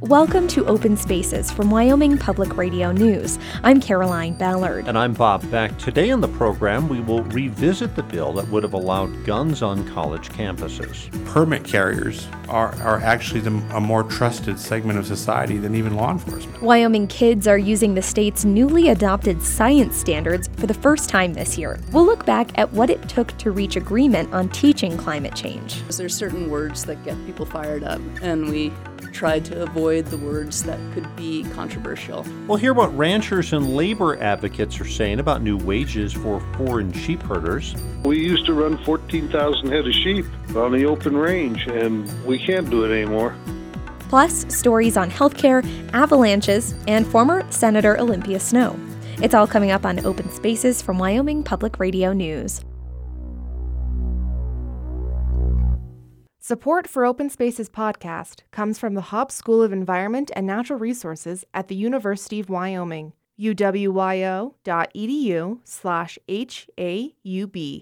Welcome to Open Spaces from Wyoming Public Radio News. I'm Caroline Ballard. And I'm Bob Beck. Today on the program, we will revisit the bill that would have allowed guns on college campuses. Permit carriers are actually a more trusted segment of society than even law enforcement. Wyoming kids are using the state's newly adopted science standards for the first time this year. We'll look back at what it took to reach agreement on teaching climate change. There's certain words that get people fired up, and we tried to avoid the words that could be controversial. We'll hear what ranchers and labor advocates are saying about new wages for foreign sheep herders. We used to run 14,000 head of sheep on the open range, and we can't do it anymore. Plus, stories on healthcare, avalanches, and former Senator Olympia Snowe. It's all coming up on Open Spaces from Wyoming Public Radio News. Support for Open Spaces podcast comes from the Hobbs School of Environment and Natural Resources at the University of Wyoming, uwyo.edu/HAUB.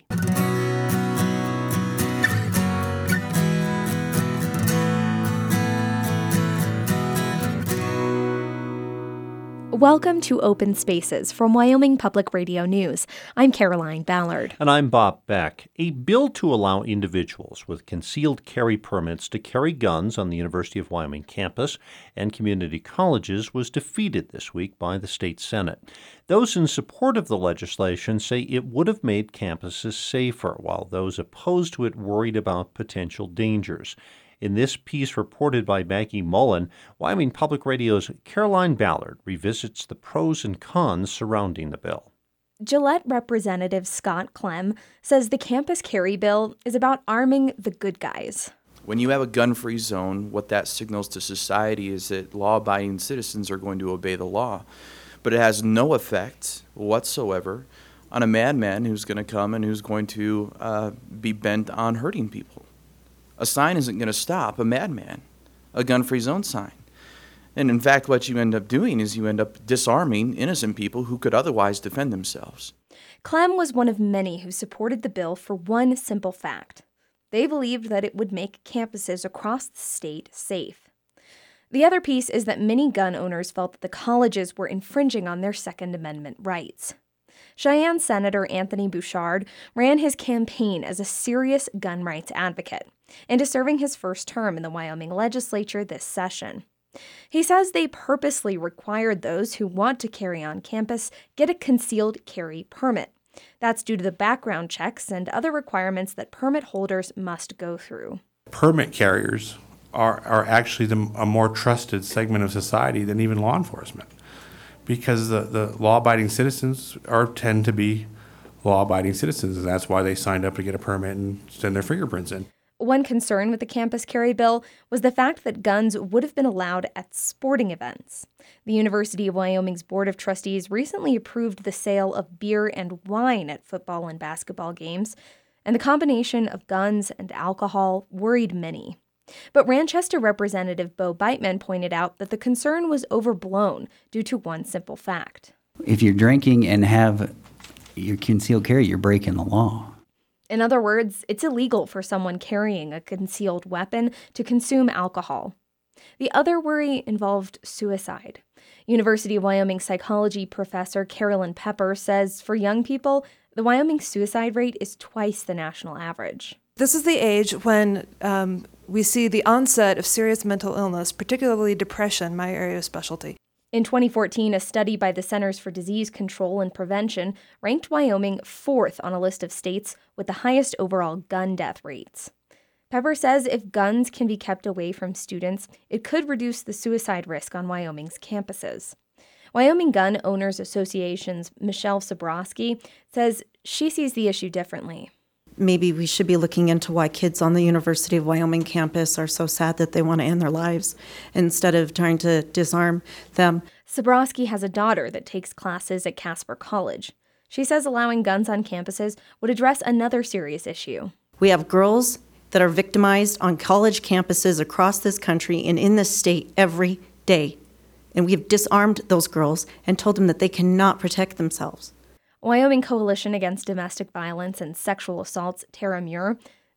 Welcome to Open Spaces from Wyoming Public Radio News. I'm Caroline Ballard. And I'm Bob Beck. A bill to allow individuals with concealed carry permits to carry guns on the University of Wyoming campus and community colleges was defeated this week by the state Senate. Those in support of the legislation say it would have made campuses safer, while those opposed to it worried about potential dangers. In this piece reported by Maggie Mullen, Wyoming Public Radio's Caroline Ballard revisits the pros and cons surrounding the bill. Gillette Representative Scott Clem says the campus carry bill is about arming the good guys. When you have a gun-free zone, what that signals to society is that law-abiding citizens are going to obey the law. But it has no effect whatsoever on a madman who's going to come and who's going to be bent on hurting people. A sign isn't going to stop a madman, a gun-free zone sign. And in fact, what you end up doing is you end up disarming innocent people who could otherwise defend themselves. Clem was one of many who supported the bill for one simple fact. They believed that it would make campuses across the state safe. The other piece is that many gun owners felt that the colleges were infringing on their Second Amendment rights. Cheyenne Senator Anthony Bouchard ran his campaign as a serious gun rights advocate and is serving his first term in the Wyoming legislature this session. He says they purposely required those who want to carry on campus get a concealed carry permit. That's due to the background checks and other requirements that permit holders must go through. Permit carriers are actually a more trusted segment of society than even law enforcement, because the law-abiding citizens tend to be law-abiding citizens, and that's why they signed up to get a permit and send their fingerprints in. One concern with the campus carry bill was the fact that guns would have been allowed at sporting events. The University of Wyoming's Board of Trustees recently approved the sale of beer and wine at football and basketball games, and the combination of guns and alcohol worried many. But Ranchester Representative Bo Beitman pointed out that the concern was overblown due to one simple fact. If you're drinking and have your concealed carry, you're breaking the law. In other words, it's illegal for someone carrying a concealed weapon to consume alcohol. The other worry involved suicide. University of Wyoming psychology professor Carolyn Pepper says for young people, the Wyoming suicide rate is twice the national average. This is the age when we see the onset of serious mental illness, particularly depression, my area of specialty. In 2014, a study by the Centers for Disease Control and Prevention ranked Wyoming fourth on a list of states with the highest overall gun death rates. Pepper says if guns can be kept away from students, it could reduce the suicide risk on Wyoming's campuses. Wyoming Gun Owners Association's Michelle Sabrowski says she sees the issue differently. Maybe we should be looking into why kids on the University of Wyoming campus are so sad that they want to end their lives instead of trying to disarm them. Sabrowski has a daughter that takes classes at Casper College. She says allowing guns on campuses would address another serious issue. We have girls that are victimized on college campuses across this country and in this state every day. And we have disarmed those girls and told them that they cannot protect themselves. Wyoming Coalition Against Domestic Violence and Sexual Assault's Tara Muir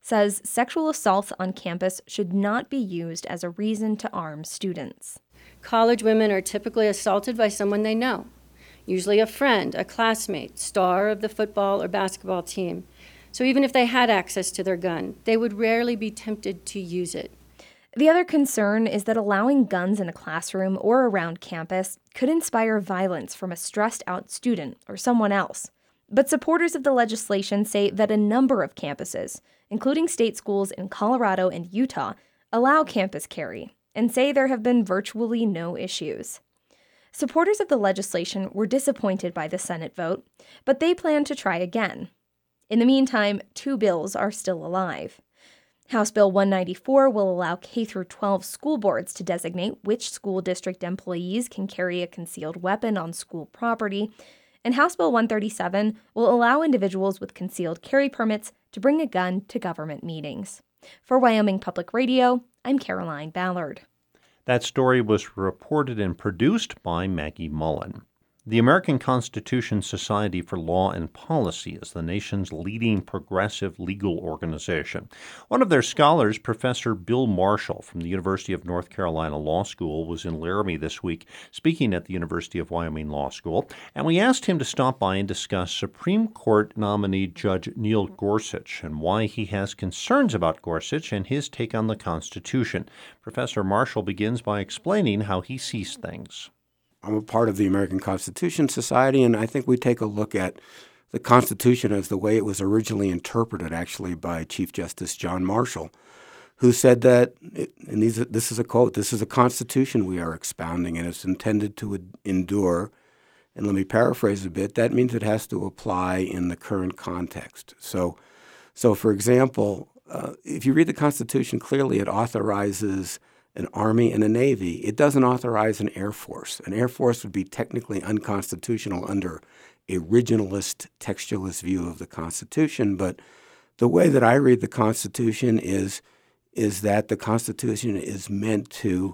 says sexual assaults on campus should not be used as a reason to arm students. College women are typically assaulted by someone they know, usually a friend, a classmate, star of the football or basketball team. So even if they had access to their gun, they would rarely be tempted to use it. The other concern is that allowing guns in a classroom or around campus could inspire violence from a stressed-out student or someone else. But supporters of the legislation say that a number of campuses, including state schools in Colorado and Utah, allow campus carry and say there have been virtually no issues. Supporters of the legislation were disappointed by the Senate vote, but they plan to try again. In the meantime, 2 bills are still alive. House Bill 194 will allow K-12 school boards to designate which school district employees can carry a concealed weapon on school property, and House Bill 137 will allow individuals with concealed carry permits to bring a gun to government meetings. For Wyoming Public Radio, I'm Caroline Ballard. That story was reported and produced by Maggie Mullen. The American Constitution Society for Law and Policy is the nation's leading progressive legal organization. One of their scholars, Professor Bill Marshall from the University of North Carolina Law School, was in Laramie this week speaking at the University of Wyoming Law School, and we asked him to stop by and discuss Supreme Court nominee Judge Neil Gorsuch and why he has concerns about Gorsuch and his take on the Constitution. Professor Marshall begins by explaining how he sees things. I'm a part of the American Constitution Society, and I think we take a look at the Constitution as the way it was originally interpreted, actually, by Chief Justice John Marshall, who said that, and this is a quote, "This is a Constitution we are expounding, and it's intended to endure." And let me paraphrase a bit. That means it has to apply in the current context. So for example, if you read the Constitution clearly, it authorizes an Army and a Navy. It doesn't authorize an Air Force. An Air Force would be technically unconstitutional under a originalist, textualist view of the Constitution. But the way that I read the Constitution is that the Constitution is meant to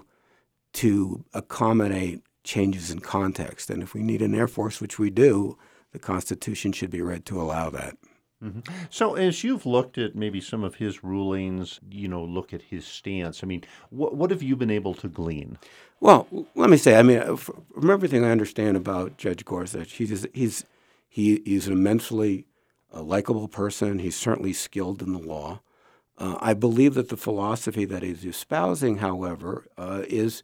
accommodate changes in context. And if we need an Air Force, which we do, the Constitution should be read to allow that. Mm-hmm. So as you've looked at maybe some of his rulings, look at his stance, what have you been able to glean? Well, let me say, from everything I understand about Judge Gorsuch, he's an immensely likable person. He's certainly skilled in the law. I believe that the philosophy that he's espousing, however, is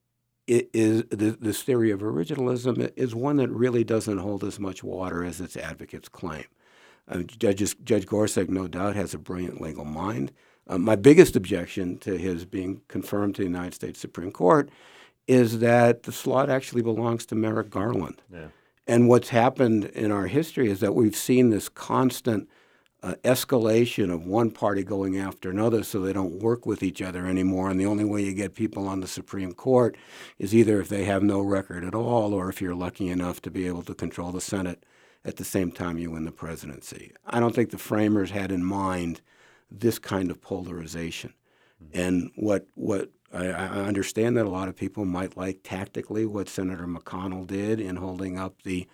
this theory of originalism is one that really doesn't hold as much water as its advocates claim. Judge Gorsuch, no doubt, has a brilliant legal mind. My biggest objection to his being confirmed to the United States Supreme Court is that the slot actually belongs to Merrick Garland. Yeah. And what's happened in our history is that we've seen this constant escalation of one party going after another so they don't work with each other anymore. And the only way you get people on the Supreme Court is either if they have no record at all or if you're lucky enough to be able to control the Senate at the same time you win the presidency. I don't think the framers had in mind this kind of polarization. Mm-hmm. And what I understand that a lot of people might like tactically what Senator McConnell did in holding up the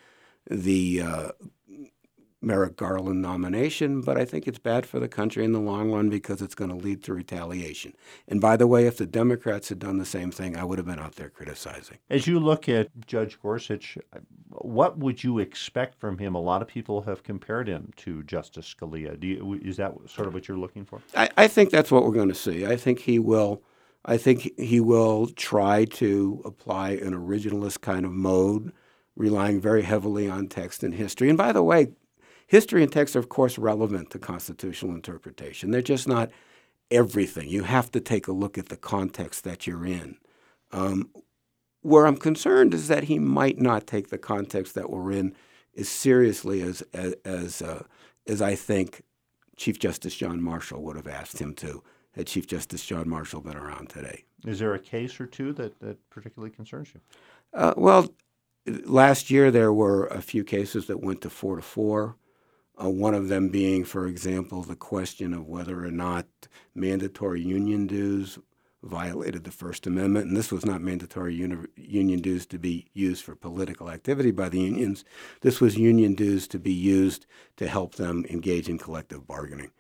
Merrick Garland nomination, but I think it's bad for the country in the long run because it's going to lead to retaliation. And by the way, if the Democrats had done the same thing, I would have been out there criticizing. As you look at Judge Gorsuch, what would you expect from him? A lot of people have compared him to Justice Scalia. Is that sort of what you're looking for? I think that's what we're going to see. I think he will try to apply an originalist kind of mode, relying very heavily on text and history. And by the way, history and text are, of course, relevant to constitutional interpretation. They're just not everything. You have to take a look at the context that you're in. Where I'm concerned is that he might not take the context that we're in as seriously as I think Chief Justice John Marshall would have asked him to had Chief Justice John Marshall been around today. Is there a case or two that particularly concerns you? Well, last year there were a few cases that went to 4-4. One of them being, for example, the question of whether or not mandatory union dues violated the First Amendment. And this was not mandatory union dues to be used for political activity by the unions. This was union dues to be used to help them engage in collective bargaining.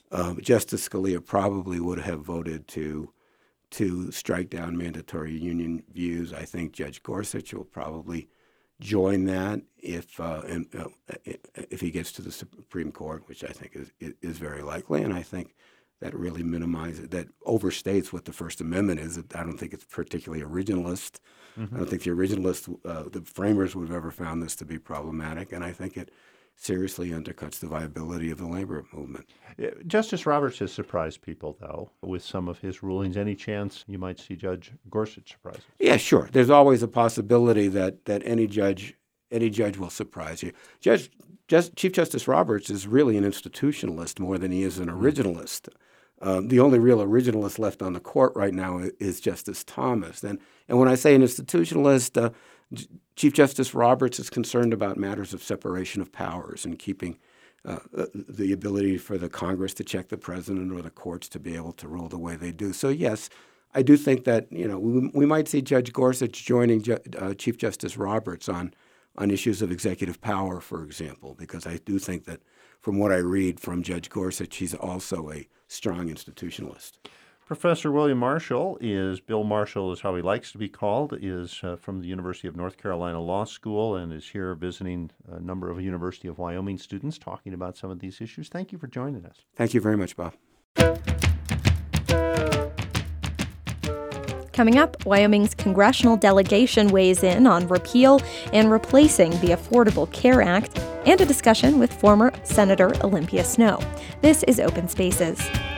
Justice Scalia probably would have voted to strike down mandatory union views. I think Judge Gorsuch will probably join that if he gets to the Supreme Court, which I think is very likely. And I think that really that overstates what the First Amendment is. I don't think it's particularly originalist. I don't think the originalists, the framers, would have ever found this to be problematic. And I think it seriously undercuts the viability of the labor movement. Justice Roberts has surprised people, though, with some of his rulings. Any chance you might see Judge Gorsuch surprise us? Yeah, sure. There's always a possibility that any judge will surprise you. Chief Justice Roberts is really an institutionalist more than he is an originalist. The only real originalist left on the court right now is Justice Thomas. And when I say an institutionalist, Chief Justice Roberts is concerned about matters of separation of powers and keeping the ability for the Congress to check the president or the courts to be able to rule the way they do. So, yes, I do think that we might see Judge Gorsuch joining Chief Justice Roberts on issues of executive power, for example, because I do think that from what I read from Judge Gorsuch, he's also a strong institutionalist. Professor William Marshall Bill Marshall is how he likes to be called, is from the University of North Carolina Law School and is here visiting a number of University of Wyoming students talking about some of these issues. Thank you for joining us. Thank you very much, Bob. Coming up, Wyoming's congressional delegation weighs in on repeal and replacing the Affordable Care Act, and a discussion with former Senator Olympia Snowe. This is Open Spaces.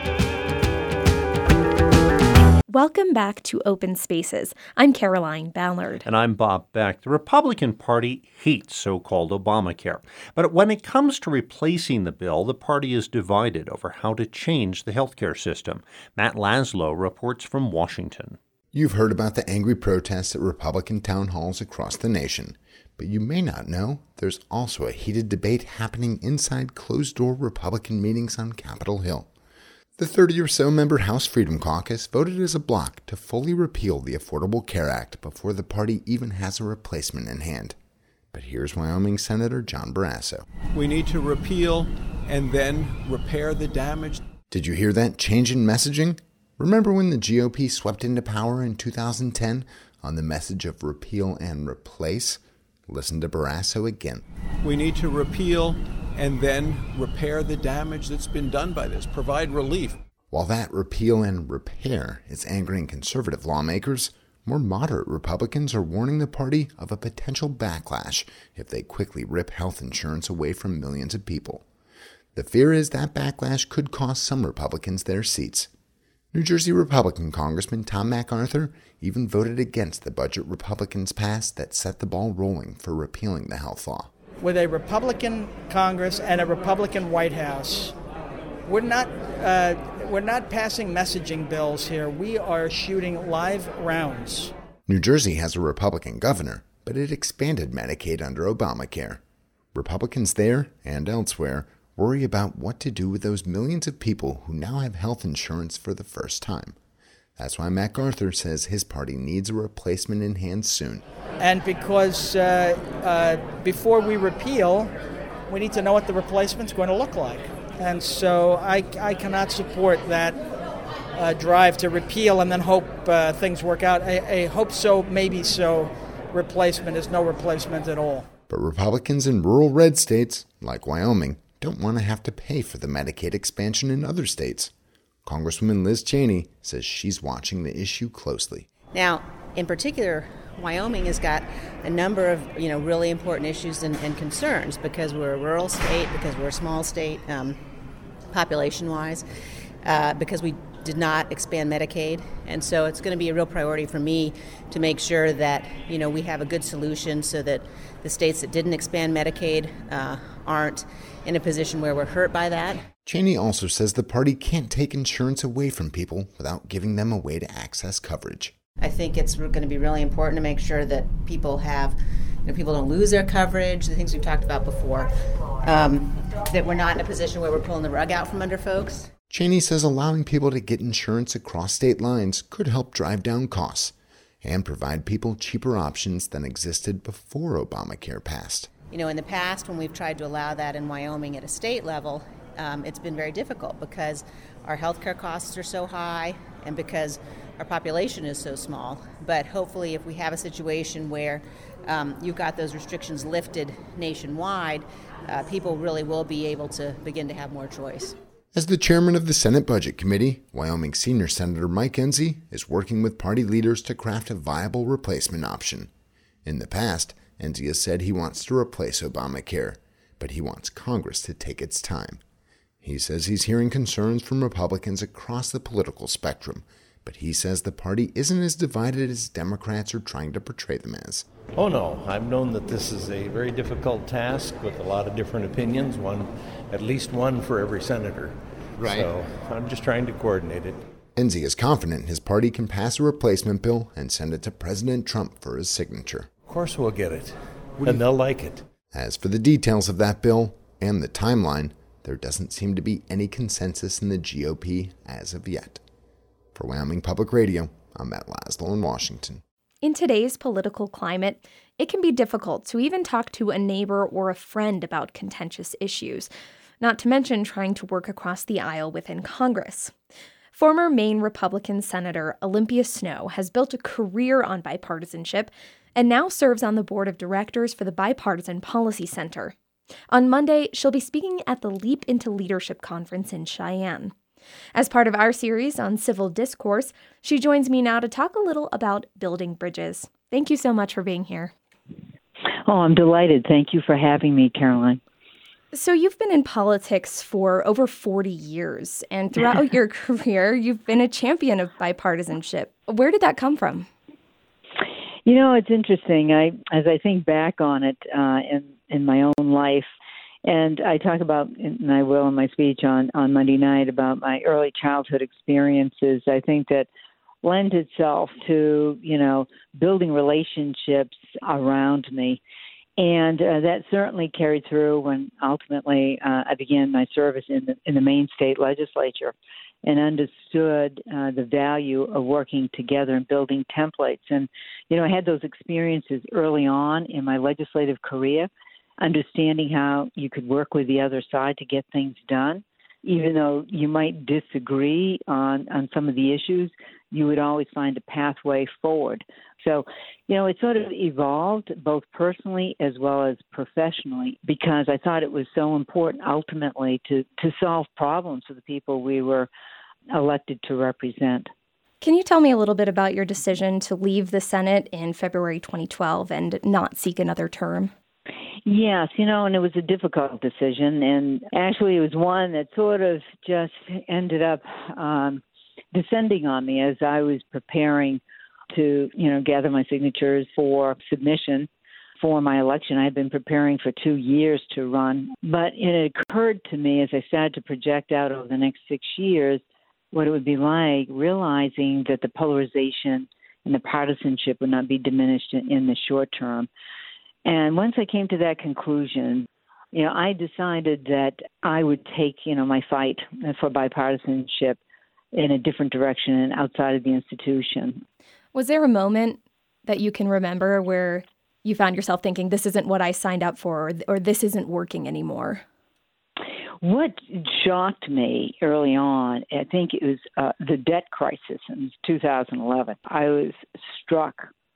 Welcome back to Open Spaces. I'm Caroline Ballard. And I'm Bob Beck. The Republican Party hates so-called Obamacare. But when it comes to replacing the bill, the party is divided over how to change the healthcare system. Matt Laszlo reports from Washington. You've heard about the angry protests at Republican town halls across the nation. But you may not know there's also a heated debate happening inside closed-door Republican meetings on Capitol Hill. The 30 or so member House Freedom Caucus voted as a bloc to fully repeal the Affordable Care Act before the party even has a replacement in hand. But here's Wyoming Senator John Barrasso. We need to repeal and then repair the damage. Did you hear that change in messaging? Remember when the GOP swept into power in 2010 on the message of repeal and replace? Listen to Barrasso again. We need to repeal and then repair the damage that's been done by this, provide relief. While that repeal and repair is angering conservative lawmakers, more moderate Republicans are warning the party of a potential backlash if they quickly rip health insurance away from millions of people. The fear is that backlash could cost some Republicans their seats. New Jersey Republican Congressman Tom MacArthur even voted against the budget Republicans passed that set the ball rolling for repealing the health law. With a Republican Congress and a Republican White House, we're not passing messaging bills here. We are shooting live rounds. New Jersey has a Republican governor, but it expanded Medicaid under Obamacare. Republicans there and elsewhere worry about what to do with those millions of people who now have health insurance for the first time. That's why MacArthur says his party needs a replacement in hand soon. And because before we repeal, we need to know what the replacement's going to look like. And so I cannot support that drive to repeal and then hope things work out. A hope so, maybe so replacement is no replacement at all. But Republicans in rural red states, like Wyoming, don't want to have to pay for the Medicaid expansion in other states. Congresswoman Liz Cheney says she's watching the issue closely. Now, in particular, Wyoming has got a number of really important issues and concerns because we're a rural state, because we're a small state population-wise, because we did not expand Medicaid. And so it's going to be a real priority for me to make sure that we have a good solution so that the states that didn't expand Medicaid aren't in a position where we're hurt by that. Cheney also says the party can't take insurance away from people without giving them a way to access coverage. I think it's going to be really important to make sure that people have, people don't lose their coverage, the things we've talked about before, that we're not in a position where we're pulling the rug out from under folks. Cheney says allowing people to get insurance across state lines could help drive down costs and provide people cheaper options than existed before Obamacare passed. In the past, when we've tried to allow that in Wyoming at a state level, it's been very difficult because our healthcare costs are so high and because our population is so small. But hopefully if we have a situation where you've got those restrictions lifted nationwide, people really will be able to begin to have more choice. As the chairman of the Senate Budget Committee, Wyoming Senior Senator Mike Enzi is working with party leaders to craft a viable replacement option. In the past, Enzi has said he wants to replace Obamacare, but he wants Congress to take its time. He says he's hearing concerns from Republicans across the political spectrum, but he says the party isn't as divided as Democrats are trying to portray them as. Oh no, I've known that this is a very difficult task with a lot of different opinions, at least one for every senator. Right. So I'm just trying to coordinate it. Enzi is confident his party can pass a replacement bill and send it to President Trump for his signature. Of course we'll get it, and they'll like it. As for the details of that bill and the timeline, there doesn't seem to be any consensus in the GOP as of yet. For Wyoming Public Radio, I'm Matt Laszlo in Washington. In today's political climate, it can be difficult to even talk to a neighbor or a friend about contentious issues, not to mention trying to work across the aisle within Congress. Former Maine Republican Senator Olympia Snowe has built a career on bipartisanship and now serves on the board of directors for the Bipartisan Policy Center. On Monday, she'll be speaking at the Leap into Leadership Conference in Cheyenne. As part of our series on civil discourse, she joins me now to talk a little about building bridges. Thank you so much for being here. Oh, I'm delighted. Thank you for having me, Caroline. So you've been in politics for over 40 years, and throughout your career, you've been a champion of bipartisanship. Where did that come from? You know, it's interesting. As I think back on it in my own life, and I talk about, and I will in my speech on Monday night, about my early childhood experiences, I think that lends itself to, building relationships around me. And that certainly carried through when ultimately I began my service in the Maine state legislature and understood the value of working together and building templates. And, I had those experiences early on in my legislative career, understanding how you could work with the other side to get things done. Even though you might disagree on some of the issues, you would always find a pathway forward. So, it sort of evolved both personally as well as professionally because I thought it was so important ultimately to solve problems for the people we were elected to represent. Can you tell me a little bit about your decision to leave the Senate in February 2012 and not seek another term? Yes, and it was a difficult decision, and actually it was one that sort of just ended up descending on me as I was preparing to, gather my signatures for submission for my election. I had been preparing for 2 years to run, but it occurred to me as I started to project out over the next 6 years what it would be like, realizing that the polarization and the partisanship would not be diminished in the short term. And once I came to that conclusion, I decided that I would take, my fight for bipartisanship in a different direction and outside of the institution. Was there a moment that you can remember where you found yourself thinking, this isn't what I signed up for, or this isn't working anymore? What shocked me early on, I think it was the debt crisis in 2011. I was struck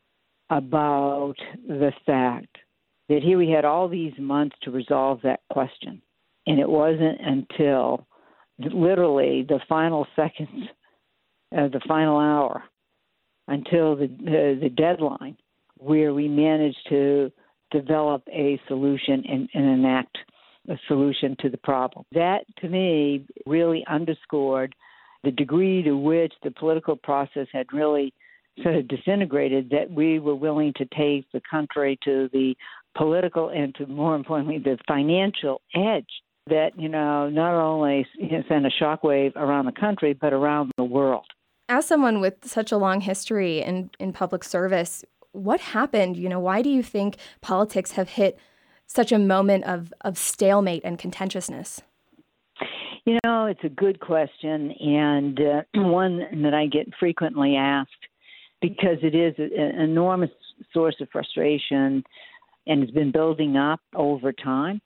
about the fact that here we had all these months to resolve that question. And it wasn't until literally the final seconds of the final hour, until the deadline, where we managed to develop a solution and enact a solution to the problem. That, to me, really underscored the degree to which the political process had really sort of disintegrated, that we were willing to take the country to the political and, to more importantly, the financial edge that, not only sent a shockwave around the country, but around the world. As someone with such a long history in public service, what happened? Why do you think politics have hit such a moment of stalemate and contentiousness? It's a good question, and one that I get frequently asked, because it is an enormous source of frustration and has been building up over time.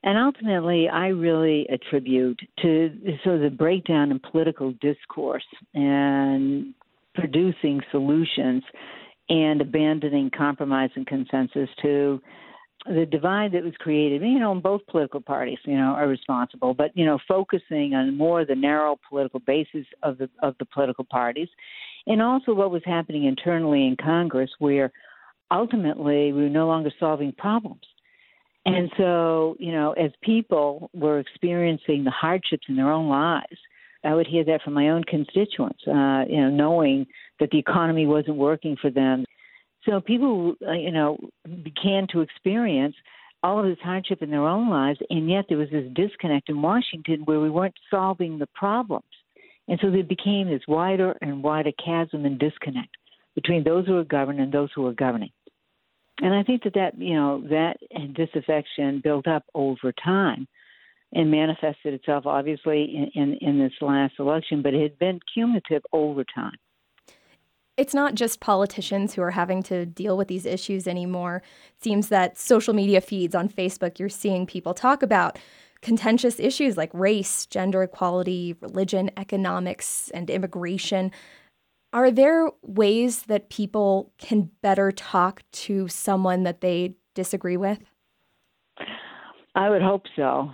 And ultimately, I really attribute to sort of the breakdown in political discourse and producing solutions and abandoning compromise and consensus to the divide that was created, and both political parties, are responsible, but, focusing on more the narrow political basis of the political parties, and also what was happening internally in Congress, where ultimately we were no longer solving problems. And so, as people were experiencing the hardships in their own lives, I would hear that from my own constituents, knowing that the economy wasn't working for them. So people, began to experience all of this hardship in their own lives, and yet there was this disconnect in Washington where we weren't solving the problems. And so there became this wider and wider chasm and disconnect between those who are governed and those who are governing. And I think that disaffection built up over time and manifested itself, obviously, in this last election, but it had been cumulative over time. It's not just politicians who are having to deal with these issues anymore. It seems that social media feeds on Facebook, you're seeing people talk about contentious issues like race, gender equality, religion, economics, and immigration. Are there ways that people can better talk to someone that they disagree with? I would hope so.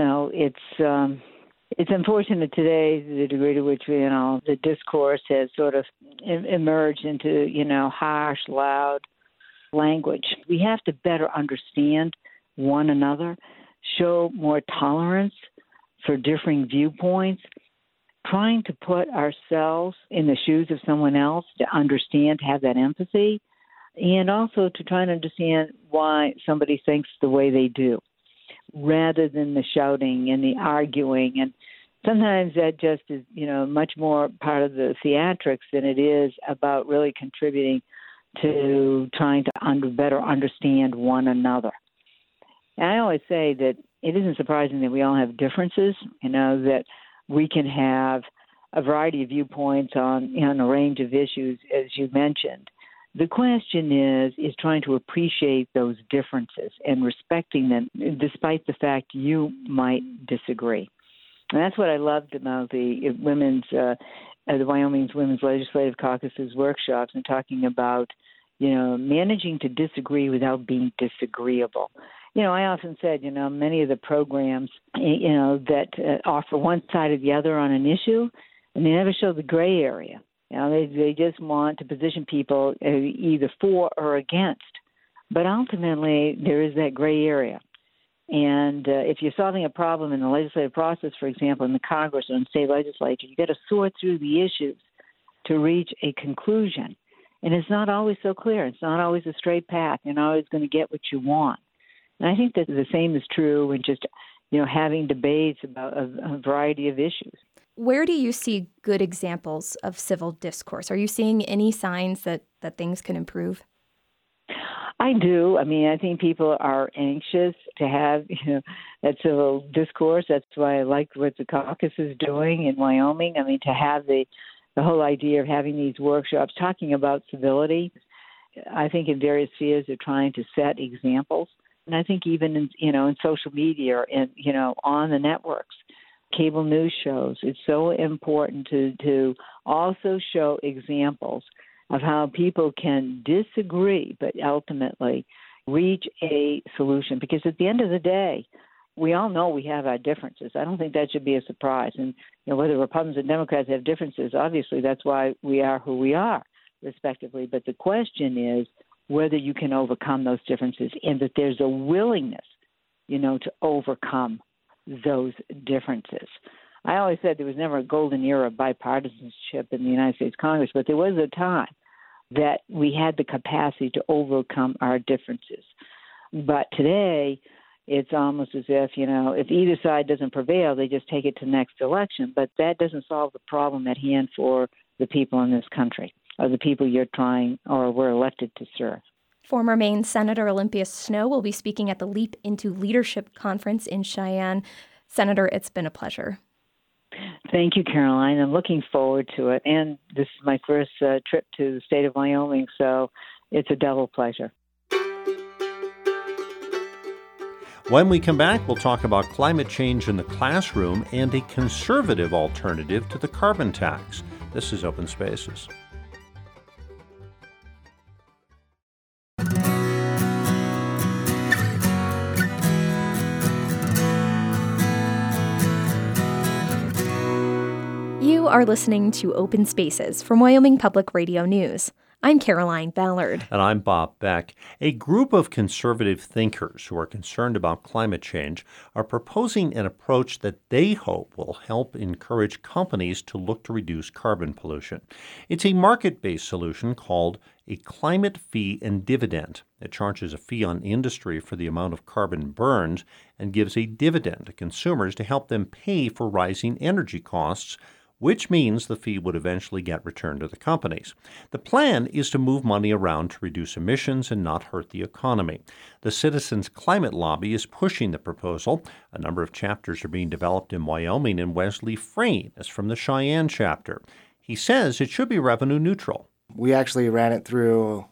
It's unfortunate today, the degree to which, the discourse has sort of emerged into, harsh, loud language. We have to better understand one another, show more tolerance for differing viewpoints, trying to put ourselves in the shoes of someone else to understand, to have that empathy, and also to try and understand why somebody thinks the way they do, rather than the shouting and the arguing. And sometimes that just is, much more part of the theatrics than it is about really contributing to trying to better understand one another. And I always say that it isn't surprising that we all have differences, that we can have a variety of viewpoints on a range of issues, as you mentioned. The question is trying to appreciate those differences and respecting them, despite the fact you might disagree. And that's what I loved about the Wyoming's Women's Legislative Caucus's workshops, and talking about, managing to disagree without being disagreeable. I often said, many of the programs, that offer one side or the other on an issue, and they never show the gray area. They just want to position people either for or against. But ultimately, there is that gray area. And if you're solving a problem in the legislative process, for example, in the Congress or in the state legislature, you got to sort through the issues to reach a conclusion. And it's not always so clear. It's not always a straight path. You're not always going to get what you want. And I think that the same is true in just, having debates about a variety of issues. Where do you see good examples of civil discourse? Are you seeing any signs that things can improve? I do. I think people are anxious to have that civil discourse. That's why I like what the caucus is doing in Wyoming. To have the whole idea of having these workshops talking about civility. I think in various spheres they're trying to set examples. And I think even in social media and on the networks, cable news shows, it's so important to also show examples of how people can disagree, but ultimately reach a solution. Because at the end of the day, we all know we have our differences. I don't think that should be a surprise. And whether Republicans and Democrats have differences, obviously that's why we are who we are, respectively. But the question is whether you can overcome those differences, and that there's a willingness, to overcome those differences. I always said there was never a golden era of bipartisanship in the United States Congress, but there was a time that we had the capacity to overcome our differences. But today, it's almost as if, if either side doesn't prevail, they just take it to the next election. But that doesn't solve the problem at hand for the people in this country, or the people you're trying or were elected to serve. Former Maine Senator Olympia Snowe will be speaking at the Leap into Leadership Conference in Cheyenne. Senator, it's been a pleasure. Thank you, Caroline. I'm looking forward to it. And this is my first trip to the state of Wyoming, so it's a double pleasure. When we come back, we'll talk about climate change in the classroom and a conservative alternative to the carbon tax. This is Open Spaces. You are listening to Open Spaces from Wyoming Public Radio News. I'm Caroline Ballard. And I'm Bob Beck. A group of conservative thinkers who are concerned about climate change are proposing an approach that they hope will help encourage companies to look to reduce carbon pollution. It's a market-based solution called a climate fee and dividend. It charges a fee on industry for the amount of carbon burned and gives a dividend to consumers to help them pay for rising energy costs, which means the fee would eventually get returned to the companies. The plan is to move money around to reduce emissions and not hurt the economy. The Citizens Climate Lobby is pushing the proposal. A number of chapters are being developed in Wyoming, and Wesley Frayne is from the Cheyenne chapter. He says it should be revenue neutral. We actually ran it through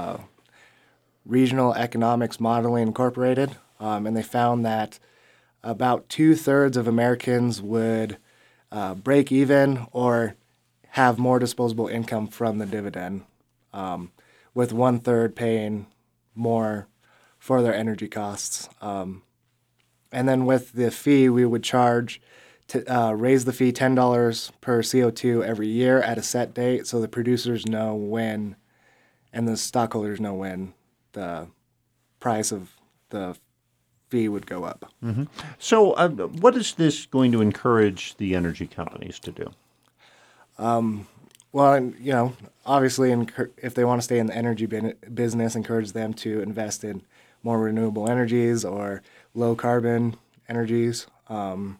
Regional Economics Modeling Incorporated, and they found that about 2/3 of Americans would break even or have more disposable income from the dividend, with 1/3 paying more for their energy costs. And then with the fee, we would charge to raise the fee $10 per CO2 every year at a set date, so the producers know when and the stockholders know when the price of the fee would go up. Mm-hmm. So what is this going to encourage the energy companies to do? Well, you know, obviously, if they want to stay in the energy business, encourage them to invest in more renewable energies or low carbon energies. And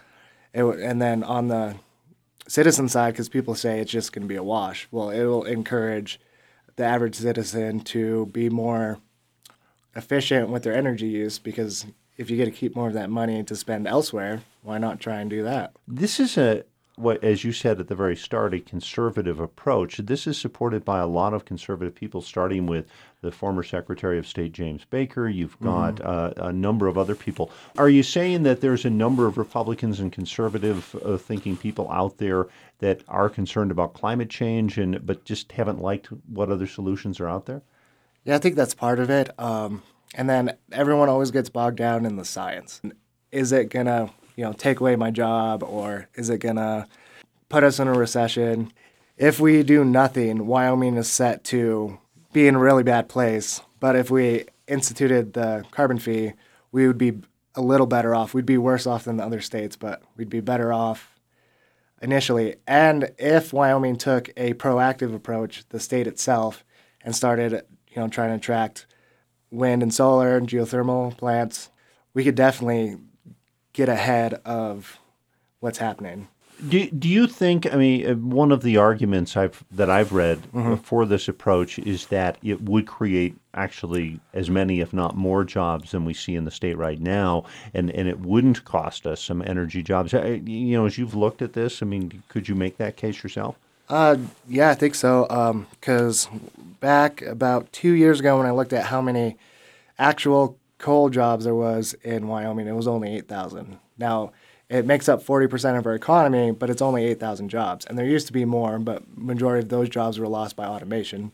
then on the citizen side, because people say it's just going to be a wash, well, it will encourage the average citizen to be more efficient with their energy use, because if you get to keep more of that money to spend elsewhere, why not try and do that? This is what, as you said at the very start, a conservative approach. This is supported by a lot of conservative people, starting with the former Secretary of State James Baker. You've got a number of other people. Are you saying that there's a number of Republicans and conservative thinking people out there that are concerned about climate change but just haven't liked what other solutions are out there? Yeah, I think that's part of it. And then everyone always gets bogged down in the science. Is it going to, take away my job, or is it going to put us in a recession? If we do nothing, Wyoming is set to be in a really bad place. But if we instituted the carbon fee, we would be a little better off. We'd be worse off than the other states, but we'd be better off initially. And if Wyoming took a proactive approach, the state itself, and started trying to attract wind and solar and geothermal plants, we could definitely get ahead of what's happening. Do you think, one of the arguments that I've read for this approach is that it would create actually as many, if not more, jobs than we see in the state right now, and it wouldn't cost us some energy jobs. As you've looked at this, could you make that case yourself? Yeah, I think so, because back about 2 years ago when I looked at how many actual coal jobs there was in Wyoming, it was only 8,000. Now, it makes up 40% of our economy, but it's only 8,000 jobs. And there used to be more, but majority of those jobs were lost by automation.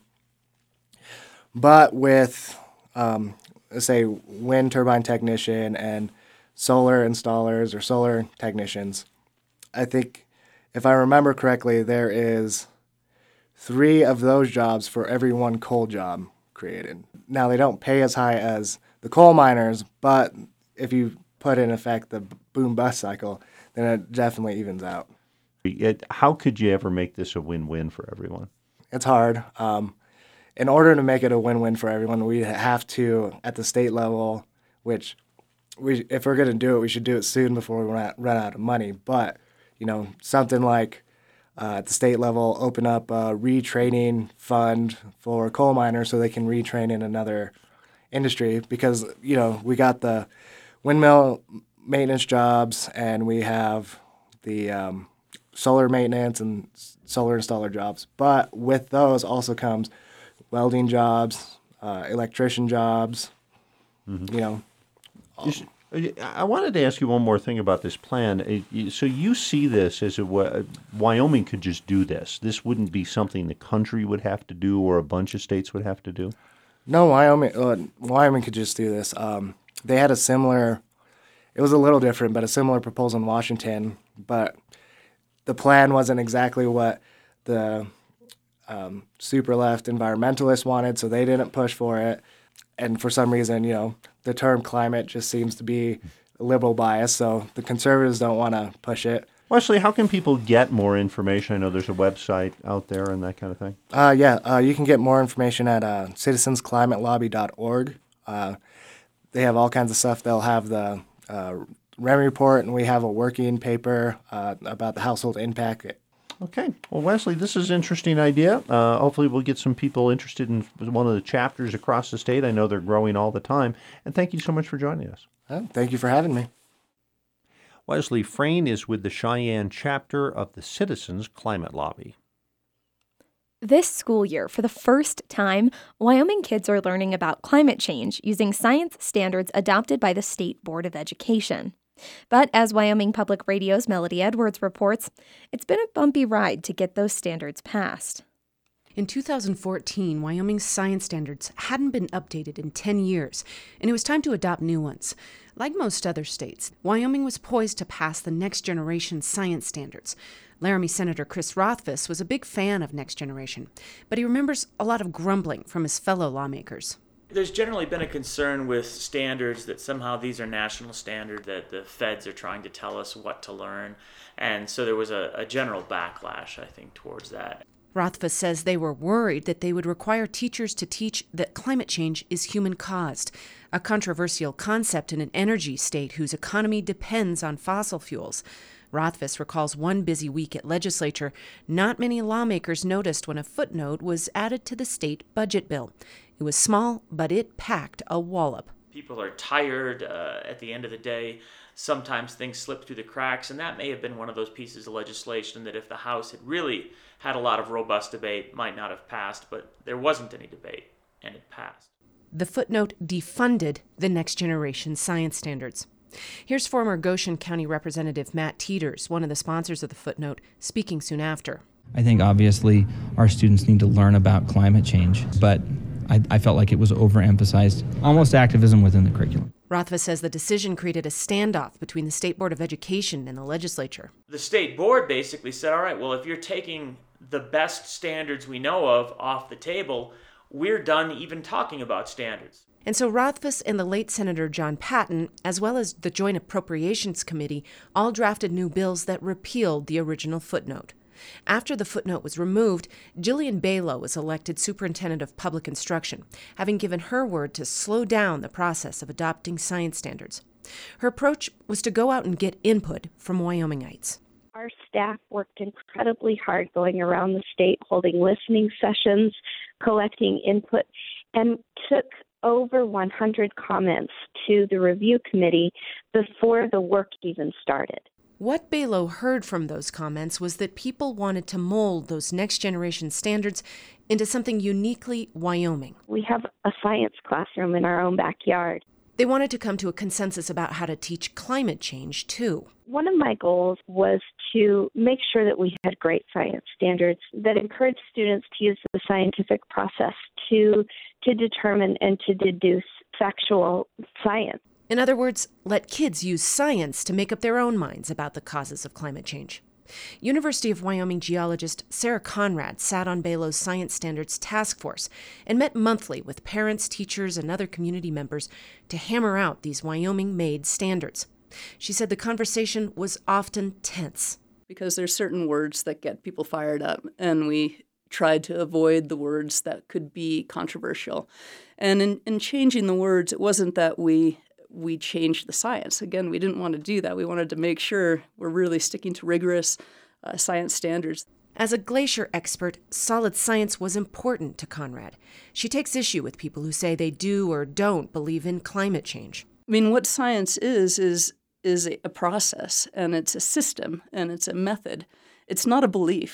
But with, let's say, wind turbine technician and solar installers or solar technicians, I think, if I remember correctly, there is 3 of those jobs for every 1 coal job created. Now, they don't pay as high as the coal miners, but if you put in effect the boom-bust cycle, then it definitely evens out. How could you ever make this a win-win for everyone? It's hard. In order to make it a win-win for everyone, we have to, at the state level, which if we're going to do it, we should do it soon before we run out of money. But something like at the state level, open up a retraining fund for coal miners so they can retrain in another industry, because, we got the windmill maintenance jobs and we have the solar maintenance and solar installer jobs. But with those also comes welding jobs, electrician jobs, I wanted to ask you one more thing about this plan. So you see this as Wyoming could just do this. This wouldn't be something the country would have to do or a bunch of states would have to do? No, Wyoming could just do this. They had a similar, it was a little different, but a similar proposal in Washington. But the plan wasn't exactly what the super left environmentalists wanted, so they didn't push for it. And for some reason, the term climate just seems to be a liberal bias, so the conservatives don't want to push it. Wesley, how can people get more information? I know there's a website out there and that kind of thing. You can get more information at citizensclimatelobby.org. They have all kinds of stuff. They'll have the REM report, and we have a working paper about the household impact. Okay. Well, Wesley, this is an interesting idea. Hopefully we'll get some people interested in one of the chapters across the state. I know they're growing all the time. And thank you so much for joining us. Thank you for having me. Wesley Frayne is with the Cheyenne chapter of the Citizens Climate Lobby. This school year, for the first time, Wyoming kids are learning about climate change using science standards adopted by the State Board of Education. But as Wyoming Public Radio's Melody Edwards reports, it's been a bumpy ride to get those standards passed. In 2014, Wyoming's science standards hadn't been updated in 10 years, and it was time to adopt new ones. Like most other states, Wyoming was poised to pass the Next Generation science standards. Laramie Senator Chris Rothfuss was a big fan of Next Generation, but he remembers a lot of grumbling from his fellow lawmakers. There's generally been a concern with standards that somehow these are national standards, that the feds are trying to tell us what to learn. And so there was a general backlash, I think, towards that. Rothfuss says they were worried that they would require teachers to teach that climate change is human-caused, a controversial concept in an energy state whose economy depends on fossil fuels. Rothfuss recalls one busy week at legislature. Not many lawmakers noticed when a footnote was added to the state budget bill. It was small, but it packed a wallop. People are tired at the end of the day. Sometimes things slip through the cracks, and that may have been one of those pieces of legislation that if the House had really had a lot of robust debate, might not have passed, but there wasn't any debate, and it passed. The footnote defunded the Next Generation science standards. Here's former Goshen County Representative Matt Teeters, one of the sponsors of the footnote, speaking soon after. I think obviously our students need to learn about climate change, but I felt like it was overemphasized, almost activism within the curriculum. Rothfuss says the decision created a standoff between the State Board of Education and the legislature. The state board basically said, all right, well, if you're taking the best standards we know of off the table, we're done even talking about standards. And so Rothfuss and the late Senator John Patton, as well as the Joint Appropriations Committee, all drafted new bills that repealed the original footnote. After the footnote was removed, Jillian Balow was elected Superintendent of Public Instruction, having given her word to slow down the process of adopting science standards. Her approach was to go out and get input from Wyomingites. Our staff worked incredibly hard going around the state, holding listening sessions, collecting input, and took over 100 comments to the review committee before the work even started. What Balow heard from those comments was that people wanted to mold those next generation standards into something uniquely Wyoming. We have a science classroom in our own backyard. They wanted to come to a consensus about how to teach climate change, too. One of my goals was to make sure that we had great science standards that encourage students to use the scientific process to determine and to deduce factual science. In other words, let kids use science to make up their own minds about the causes of climate change. University of Wyoming geologist Sarah Conrad sat on Balow's Science Standards Task Force and met monthly with parents, teachers, and other community members to hammer out these Wyoming-made standards. She said the conversation was often tense. Because there's certain words that get people fired up, and we tried to avoid the words that could be controversial. And in changing the words, it wasn't that we changed the science. Again, we didn't want to do that. We wanted to make sure we're really sticking to rigorous science standards. As a glacier expert, solid science was important to Conrad. She takes issue with people who say they do or don't believe in climate change. I mean, what science is a process, and it's a system, and it's a method. It's not a belief.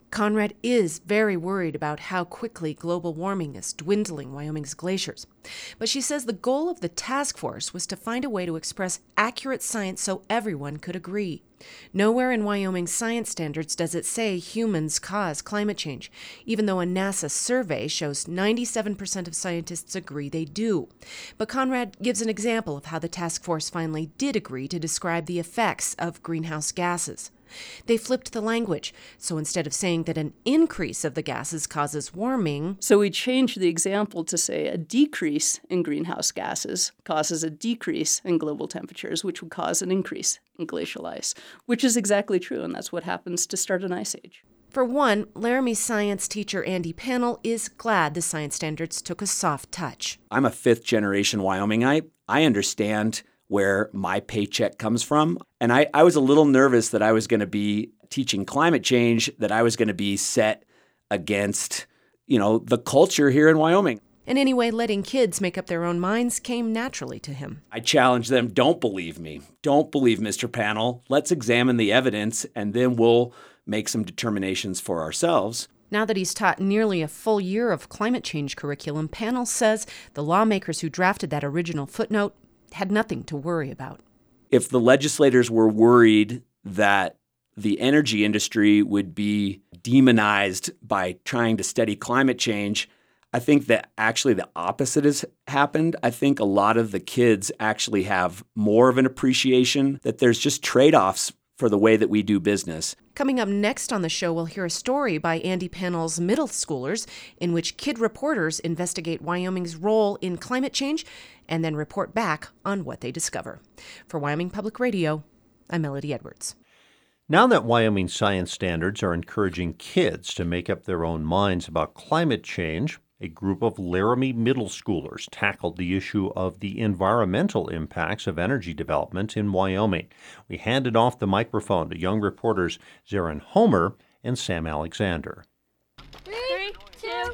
Conrad is very worried about how quickly global warming is dwindling Wyoming's glaciers. But she says the goal of the task force was to find a way to express accurate science so everyone could agree. Nowhere in Wyoming's science standards does it say humans cause climate change, even though a NASA survey shows 97% of scientists agree they do. But Conrad gives an example of how the task force finally did agree to describe the effects of greenhouse gases. They flipped the language, so instead of saying that an increase of the gases causes warming... So we changed the example to say a decrease in greenhouse gases causes a decrease in global temperatures, which would cause an increase in glacial ice, which is exactly true, and that's what happens to start an ice age. For one, Laramie science teacher Andy Pannell is glad the science standards took a soft touch. I'm a fifth-generation Wyomingite. I understand where my paycheck comes from. And I was a little nervous that I was going to be teaching climate change, that I was going to be set against, the culture here in Wyoming. And anyway, letting kids make up their own minds came naturally to him. I challenged them, don't believe me. Don't believe Mr. Pannell. Let's examine the evidence, and then we'll make some determinations for ourselves. Now that he's taught nearly a full year of climate change curriculum, Pannell says the lawmakers who drafted that original footnote had nothing to worry about. If the legislators were worried that the energy industry would be demonized by trying to study climate change, I think that actually the opposite has happened. I think a lot of the kids actually have more of an appreciation that there's just trade-offs for the way that we do business. Coming up next on the show, we'll hear a story by Andy Pannell's middle schoolers in which kid reporters investigate Wyoming's role in climate change and then report back on what they discover. For Wyoming Public Radio, I'm Melody Edwards. Now that Wyoming science standards are encouraging kids to make up their own minds about climate change, a group of Laramie middle schoolers tackled the issue of the environmental impacts of energy development in Wyoming. We handed off the microphone to young reporters Zarin Homer and Sam Alexander. 3, 2, 1,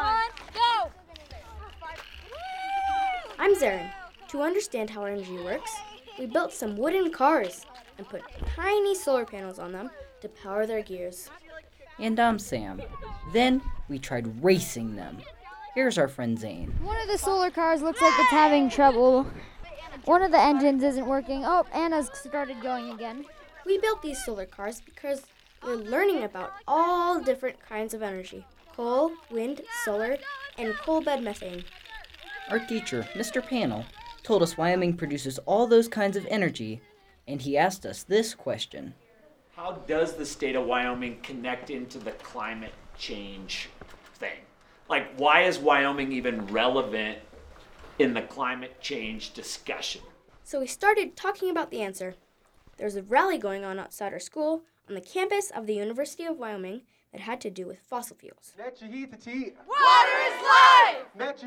go! I'm Zarin. To understand how energy works, we built some wooden cars and put tiny solar panels on them to power their gears. And I'm Sam. Then we tried racing them. Here's our friend Zane. One of the solar cars looks like it's having trouble. One of the engines isn't working. Oh, Anna's started going again. We built these solar cars because we're learning about all different kinds of energy. Coal, wind, solar, and coal bed methane. Our teacher, Mr. Pannell, told us Wyoming produces all those kinds of energy, and he asked us this question. How does the state of Wyoming connect into the climate change thing? Like, why is Wyoming even relevant in the climate change discussion? So we started talking about the answer. There's a rally going on outside our school on the campus of the University of Wyoming that had to do with fossil fuels. Water is life!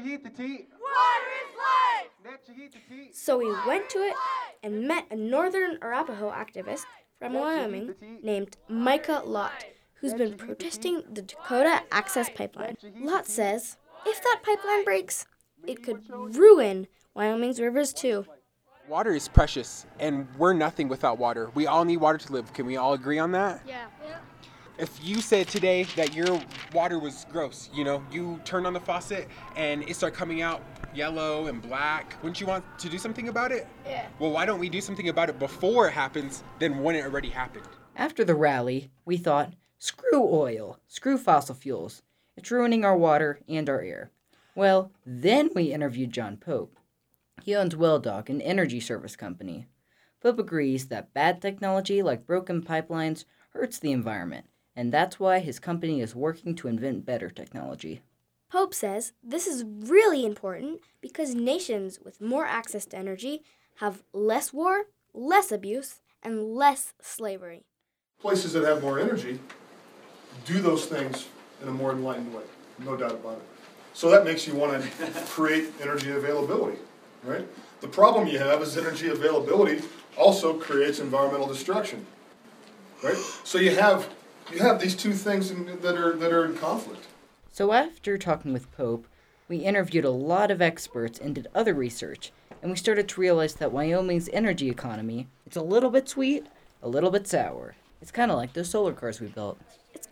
Water is life! So we went to it and met a Northern Arapaho activist from Wyoming named Micah Lott, who's been protesting the Dakota Access Pipeline. Lott says, if that pipeline breaks, it could ruin Wyoming's rivers too. Water is precious, and we're nothing without water. We all need water to live. Can we all agree on that? Yeah. If you said today that your water was gross, you turned on the faucet and it started coming out yellow and black, wouldn't you want to do something about it? Yeah. Well, why don't we do something about it before it happens than when it already happened? After the rally, we thought, screw oil, screw fossil fuels. It's ruining our water and our air. Well, then we interviewed John Pope. He owns WellDog, an energy service company. Pope agrees that bad technology like broken pipelines hurts the environment, and that's why his company is working to invent better technology. Pope says this is really important because nations with more access to energy have less war, less abuse, and less slavery. Places that have more energy do those things in a more enlightened way, no doubt about it. So that makes you want to create energy availability, right? The problem you have is energy availability also creates environmental destruction, right? So you have these two things that are in conflict. So after talking with Pope, we interviewed a lot of experts and did other research, and we started to realize that Wyoming's energy economy, it's a little bit sweet, a little bit sour. It's kind of like those solar cars we built. It's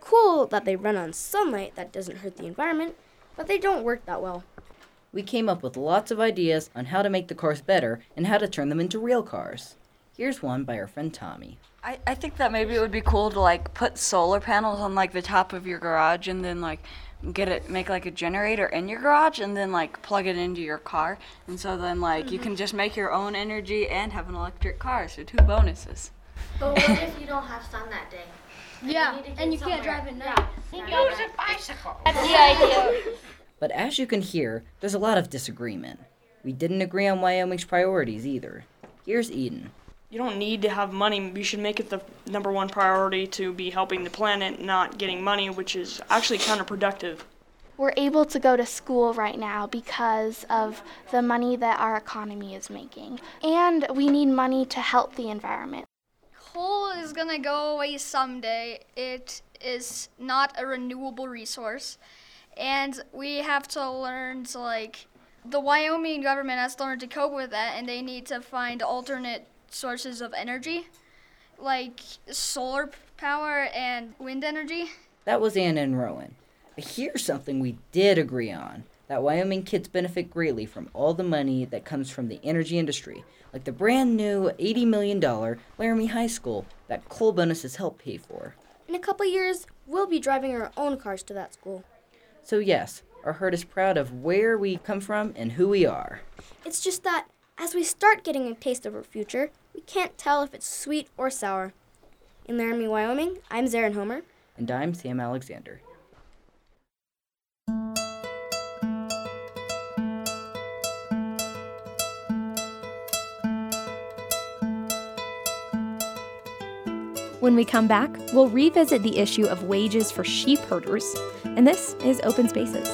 cool that they run on sunlight that doesn't hurt the environment, but they don't work that well. We came up with lots of ideas on how to make the cars better and how to turn them into real cars. Here's one by our friend Tommy. I think that maybe it would be cool to like put solar panels on like the top of your garage and then like make like a generator in your garage and then like plug it into your car. And so then like you can just make your own energy and have an electric car, so 2 bonuses. But what if you don't have sun that day? Yeah, and you can't drive at night. Use a bicycle. That's the idea. But as you can hear, there's a lot of disagreement. We didn't agree on Wyoming's priorities either. Here's Eden. You don't need to have money. You should make it the number one priority to be helping the planet, not getting money, which is actually counterproductive. We're able to go to school right now because of the money that our economy is making. And we need money to help the environment. Coal is going to go away someday. It is not a renewable resource. And we have to learn to, the Wyoming government has to learn to cope with that, and they need to find alternate sources of energy, like solar power and wind energy. That was Anna and Rowan. But here's something we did agree on, that Wyoming kids benefit greatly from all the money that comes from the energy industry, like the brand new $80 million Laramie High School that coal bonuses help pay for. In a couple years, we'll be driving our own cars to that school. So yes, our herd is proud of where we come from and who we are. It's just that as we start getting a taste of our future, we can't tell if it's sweet or sour. In Laramie, Wyoming, I'm Zarin Homer. And I'm Sam Alexander. When we come back, we'll revisit the issue of wages for sheep herders, and this is Open Spaces.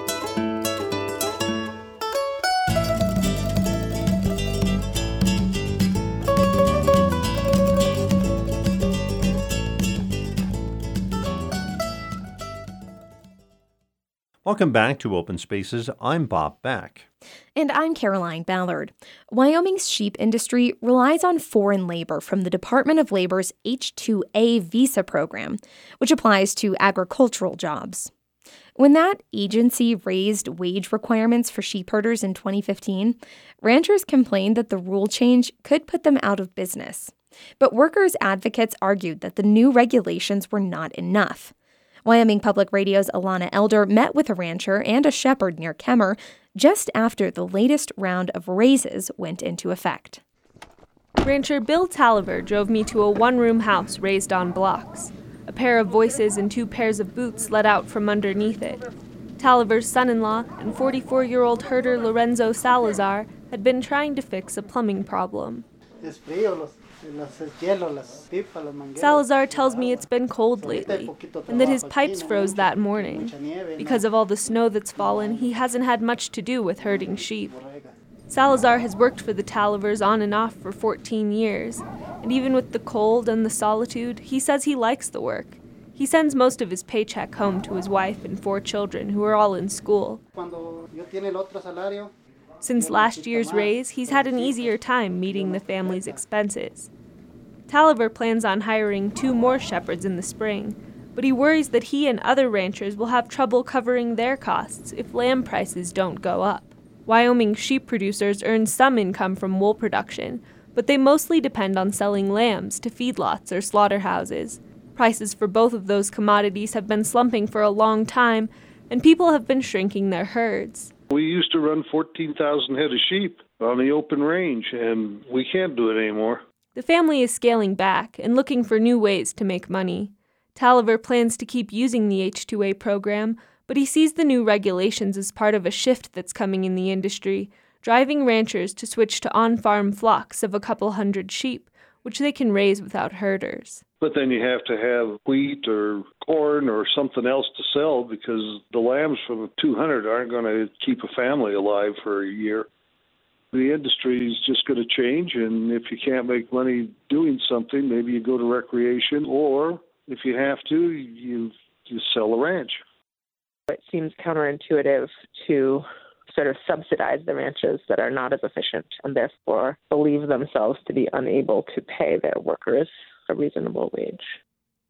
Welcome back to Open Spaces. I'm Bob Beck. And I'm Caroline Ballard. Wyoming's sheep industry relies on foreign labor from the Department of Labor's H-2A visa program, which applies to agricultural jobs. When that agency raised wage requirements for sheep herders in 2015, ranchers complained that the rule change could put them out of business. But workers' advocates argued that the new regulations were not enough. Wyoming Public Radio's Alana Elder met with a rancher and a shepherd near Kemmer just after the latest round of raises went into effect. Rancher Bill Taliver drove me to a one-room house raised on blocks. A pair of voices and 2 pairs of boots let out from underneath it. Taliver's son-in-law and 44-year-old herder Lorenzo Salazar had been trying to fix a plumbing problem. Salazar tells me it's been cold lately, and that his pipes froze that morning. Because of all the snow that's fallen, he hasn't had much to do with herding sheep. Salazar has worked for the Talivers on and off for 14 years, and even with the cold and the solitude, he says he likes the work. He sends most of his paycheck home to his wife and 4 children who are all in school. Since last year's raise, he's had an easier time meeting the family's expenses. Taliver plans on hiring 2 more shepherds in the spring, but he worries that he and other ranchers will have trouble covering their costs if lamb prices don't go up. Wyoming sheep producers earn some income from wool production, but they mostly depend on selling lambs to feedlots or slaughterhouses. Prices for both of those commodities have been slumping for a long time, and people have been shrinking their herds. We used to run 14,000 head of sheep on the open range, and we can't do it anymore. The family is scaling back and looking for new ways to make money. Taliver plans to keep using the H-2A program, but he sees the new regulations as part of a shift that's coming in the industry, driving ranchers to switch to on-farm flocks of a couple hundred sheep, which they can raise without herders. But then you have to have wheat or corn or something else to sell because the lambs from 200 aren't going to keep a family alive for a year. The industry is just going to change, and if you can't make money doing something, maybe you go to recreation, or if you have to, you sell a ranch. It seems counterintuitive to sort of subsidize the ranches that are not as efficient and therefore believe themselves to be unable to pay their workers a reasonable wage.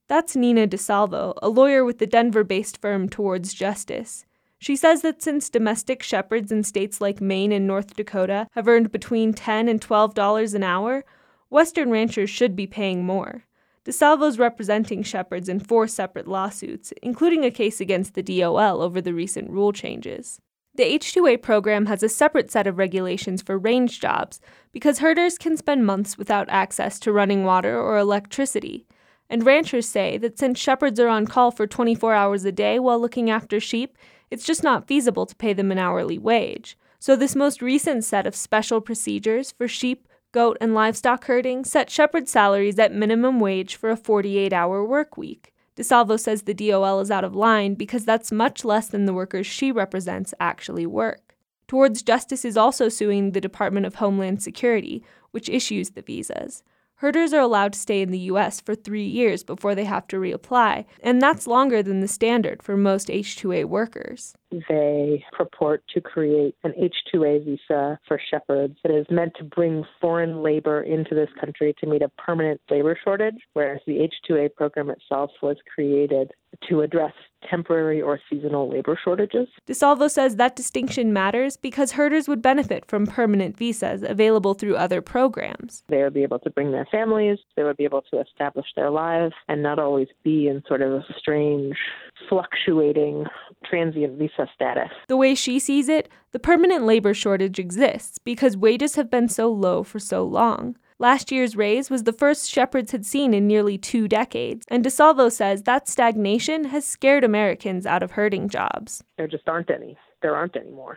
That's Nina DeSalvo, a lawyer with the Denver-based firm Towards Justice. She says that since domestic shepherds in states like Maine and North Dakota have earned between $10 and $12 an hour, Western ranchers should be paying more. DeSalvo's representing shepherds in 4 separate lawsuits, including a case against the DOL over the recent rule changes. The H-2A program has a separate set of regulations for range jobs because herders can spend months without access to running water or electricity. And ranchers say that since shepherds are on call for 24 hours a day while looking after sheep, it's just not feasible to pay them an hourly wage. So this most recent set of special procedures for sheep, goat, and livestock herding set shepherd salaries at minimum wage for a 48-hour work week. DeSalvo says the DOL is out of line because that's much less than the workers she represents actually work. Towards Justice is also suing the Department of Homeland Security, which issues the visas. Herders are allowed to stay in the U.S. for 3 years before they have to reapply, and that's longer than the standard for most H-2A workers. They purport to create an H-2A visa for shepherds that is meant to bring foreign labor into this country to meet a permanent labor shortage, whereas the H-2A program itself was created to address temporary or seasonal labor shortages. DeSalvo says that distinction matters because herders would benefit from permanent visas available through other programs. They would be able to bring their families, they would be able to establish their lives, and not always be in sort of a strange, fluctuating, transient visa status. The way she sees it, the permanent labor shortage exists because wages have been so low for so long. Last year's raise was the first shepherds had seen in nearly 2 decades, and DeSalvo says that stagnation has scared Americans out of herding jobs. There just aren't any. There aren't any more.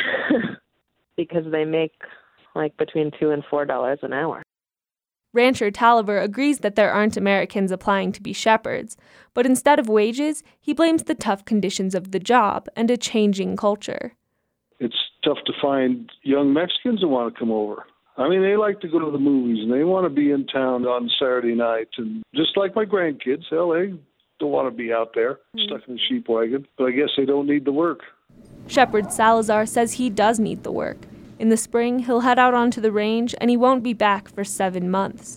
Because they make like between $2 and $4 an hour. Rancher Taliver agrees that there aren't Americans applying to be shepherds, but instead of wages, he blames the tough conditions of the job and a changing culture. It's tough to find young Mexicans that want to come over. I mean, they like to go to the movies, and they want to be in town on Saturday night. And just like my grandkids, hell, they don't want to be out there stuck in a sheep wagon. But I guess they don't need the work. Shepherd Salazar says he does need the work. In the spring, he'll head out onto the range, and he won't be back for 7 months.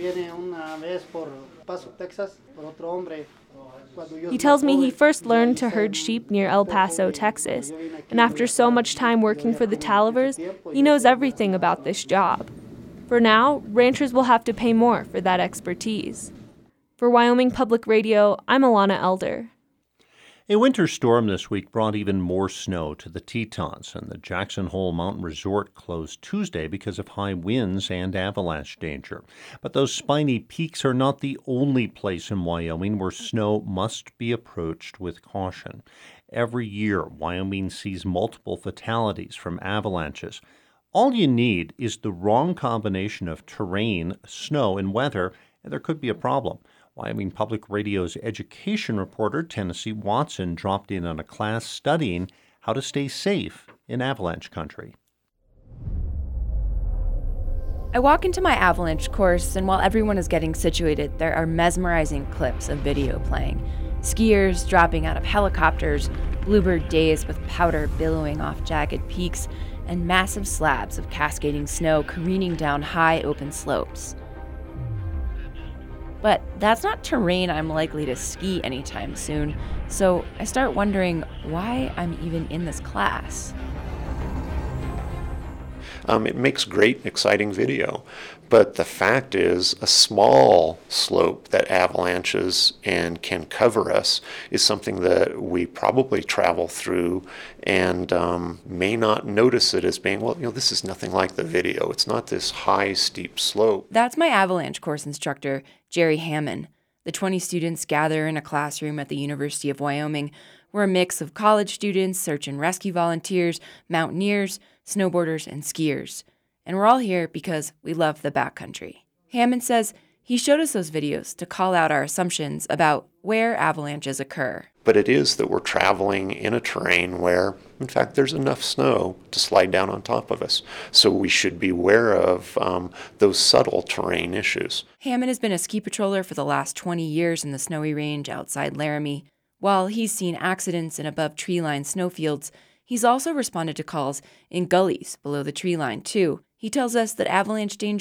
He tells me he first learned to herd sheep near El Paso, Texas, and after so much time working for the Talivers, he knows everything about this job. For now, ranchers will have to pay more for that expertise. For Wyoming Public Radio, I'm Alana Elder. A winter storm this week brought even more snow to the Tetons, and the Jackson Hole Mountain Resort closed Tuesday because of high winds and avalanche danger. But those spiny peaks are not the only place in Wyoming where snow must be approached with caution. Every year, Wyoming sees multiple fatalities from avalanches. All you need is the wrong combination of terrain, snow, and weather, and there could be a problem. Wyoming Public Radio's education reporter, Tennessee Watson, dropped in on a class studying how to stay safe in avalanche country. I walk into my avalanche course, and while everyone is getting situated, there are mesmerizing clips of video playing. Skiers dropping out of helicopters, bluebird days with powder billowing off jagged peaks, and massive slabs of cascading snow careening down high open slopes. But that's not terrain I'm likely to ski anytime soon, so I start wondering why I'm even in this class. It makes great, exciting video, but the fact is a small slope that avalanches and can cover us is something that we probably travel through and may not notice it as being, well, this is nothing like the video. It's not this high, steep slope. That's my avalanche course instructor, Jerry Hammond. The 20 students gather in a classroom at the University of Wyoming. We're a mix of college students, search and rescue volunteers, mountaineers, snowboarders, and skiers. And we're all here because we love the backcountry. Hammond says he showed us those videos to call out our assumptions about where avalanches occur. But it is that we're traveling in a terrain where, in fact, there's enough snow to slide down on top of us. So we should be aware of those subtle terrain issues. Hammond has been a ski patroller for the last 20 years in the snowy range outside Laramie. While he's seen accidents in above tree-line snowfields, he's also responded to calls in gullies below the tree line, too. He tells us that avalanche danger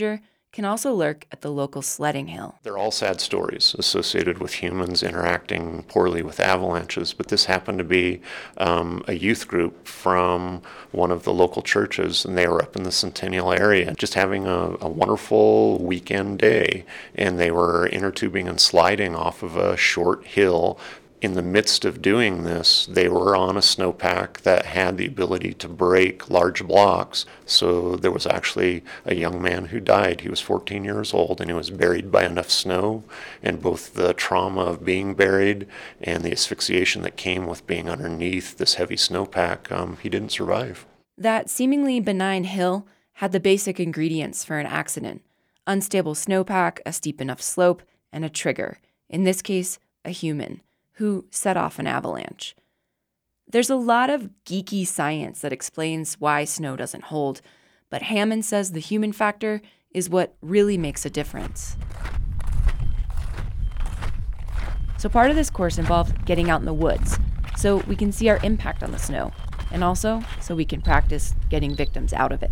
can also lurk at the local sledding hill. They're all sad stories associated with humans interacting poorly with avalanches, but this happened to be a youth group from one of the local churches, and they were up in the Centennial area just having a wonderful weekend day, and they were inner tubing and sliding off of a short hill. In the midst of doing this, they were on a snowpack that had the ability to break large blocks. So there was actually a young man who died. He was 14 years old, and he was buried by enough snow. And both the trauma of being buried and the asphyxiation that came with being underneath this heavy snowpack, he didn't survive. That seemingly benign hill had the basic ingredients for an accident: unstable snowpack, a steep enough slope, and a trigger, in this case, a human, who set off an avalanche. There's a lot of geeky science that explains why snow doesn't hold, but Hammond says the human factor is what really makes a difference. So part of this course involved getting out in the woods so we can see our impact on the snow, and also so we can practice getting victims out of it.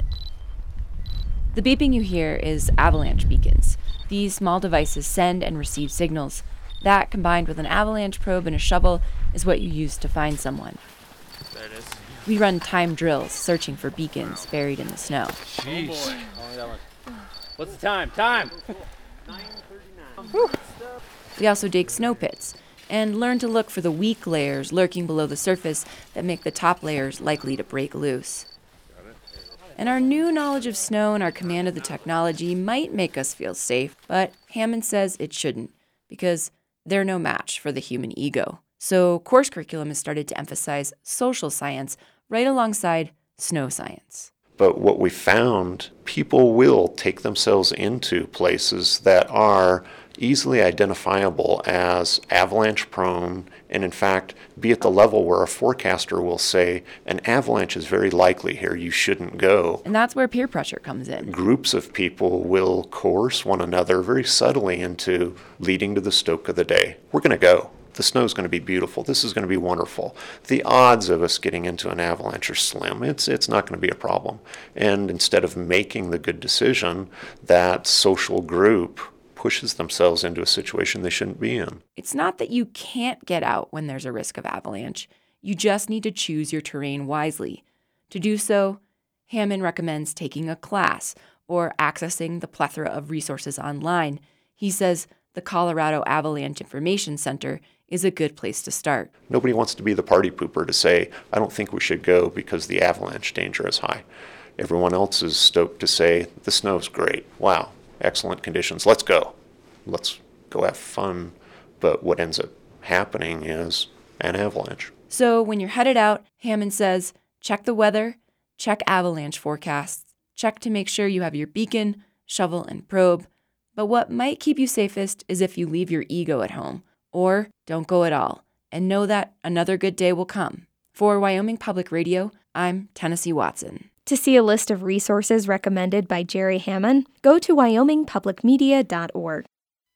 The beeping you hear is avalanche beacons. These small devices send and receive signals. That, combined with an avalanche probe and a shovel, is what you use to find someone. There it is. We run time drills searching for beacons buried in the snow. Jeez. What's the time? Time! 9:39. We also dig snow pits and learn to look for the weak layers lurking below the surface that make the top layers likely to break loose. And our new knowledge of snow and our command of the technology might make us feel safe, but Hammond says it shouldn't, because they're no match for the human ego. So course curriculum has started to emphasize social science right alongside snow science. But what we found, people will take themselves into places that are easily identifiable as avalanche prone, and in fact be at the level where a forecaster will say an avalanche is very likely here, you shouldn't go. And that's where peer pressure comes in. Groups of people will coerce one another very subtly into leading to the stoke of the day. We're going to go. The snow's going to be beautiful. This is going to be wonderful. The odds of us getting into an avalanche are slim. It's not going to be a problem. And instead of making the good decision, that social group pushes themselves into a situation they shouldn't be in. It's not that you can't get out when there's a risk of avalanche. You just need to choose your terrain wisely. To do so, Hammond recommends taking a class or accessing the plethora of resources online. He says the Colorado Avalanche Information Center is a good place to start. Nobody wants to be the party pooper to say, I don't think we should go because the avalanche danger is high. Everyone else is stoked to say, the snow's great. Wow, excellent conditions. Let's go. Let's go have fun. But what ends up happening is an avalanche. So when you're headed out, Hammond says, check the weather, check avalanche forecasts, check to make sure you have your beacon, shovel, and probe. But what might keep you safest is if you leave your ego at home, or don't go at all, and know that another good day will come. For Wyoming Public Radio, I'm Tennessee Watson. To see a list of resources recommended by Jerry Hammond, go to wyomingpublicmedia.org.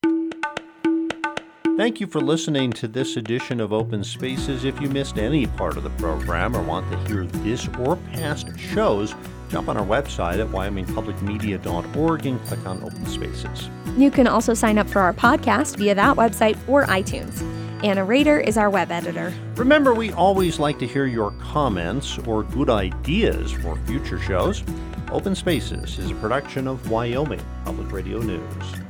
Thank you for listening to this edition of Open Spaces. If you missed any part of the program or want to hear this or past shows, jump on our website at wyomingpublicmedia.org and click on Open Spaces. You can also sign up for our podcast via that website or iTunes. Anna Rader is our web editor. Remember, we always like to hear your comments or good ideas for future shows. Open Spaces is a production of Wyoming Public Radio News.